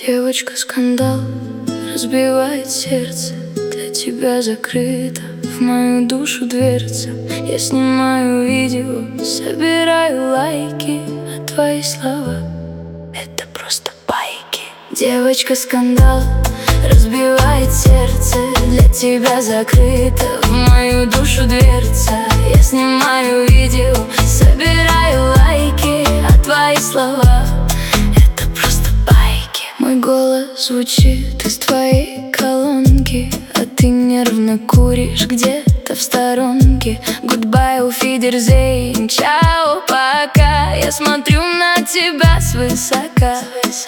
Девочка скандал разбивает сердце. Для тебя закрыта в мою душу дверца. Я снимаю видео, собираю лайки, а твои слова — это просто байки. Девочка скандал разбивает сердце. Для тебя закрыта в мою душу дверца. Я снимаю видео, собираю лайки, а твои слова — это просто байки. Мой голос звучит из твоей колонки, а ты нервно куришь где-то в сторонке. Goodbye, auf Wiedersehen, чао, пока. Я смотрю на тебя свысока.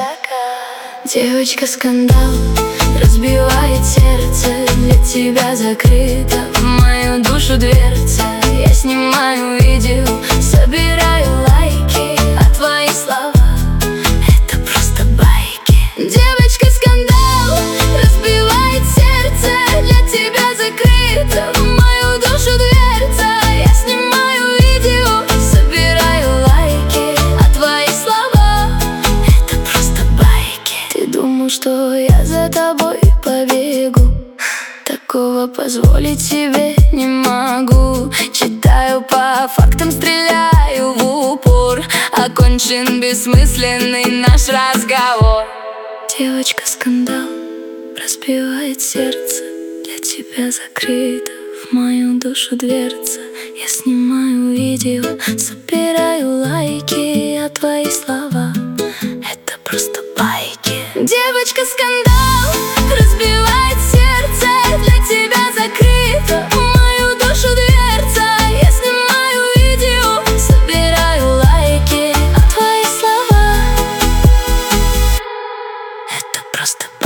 Девочка скандал разбивает сердце. Для тебя закрыта в мою душу дверца. Я снимаю видео, собираю лайки, а твои слова — это просто байки. Девочка скандал разбивает сердце. Для тебя закрыта в мою душу дверца. Я снимаю видео, собираю лайки, а твои слова — это просто байки. Ты думал, что я за тобой побегу? Такого позволить себе не могу. Читаю по фактам, стреляю в упор. Окончен бессмысленный наш разговор. Девочка скандал разбивает сердце. Для тебя закрыта в мою душу дверца. Я снимаю видео, собираю лайки, а твои слова — это просто байки. Девочка скандал разбивает сердце. Для тебя закрыта в мою душу дверца. Я снимаю видео, собираю лайки, а твои слова — это просто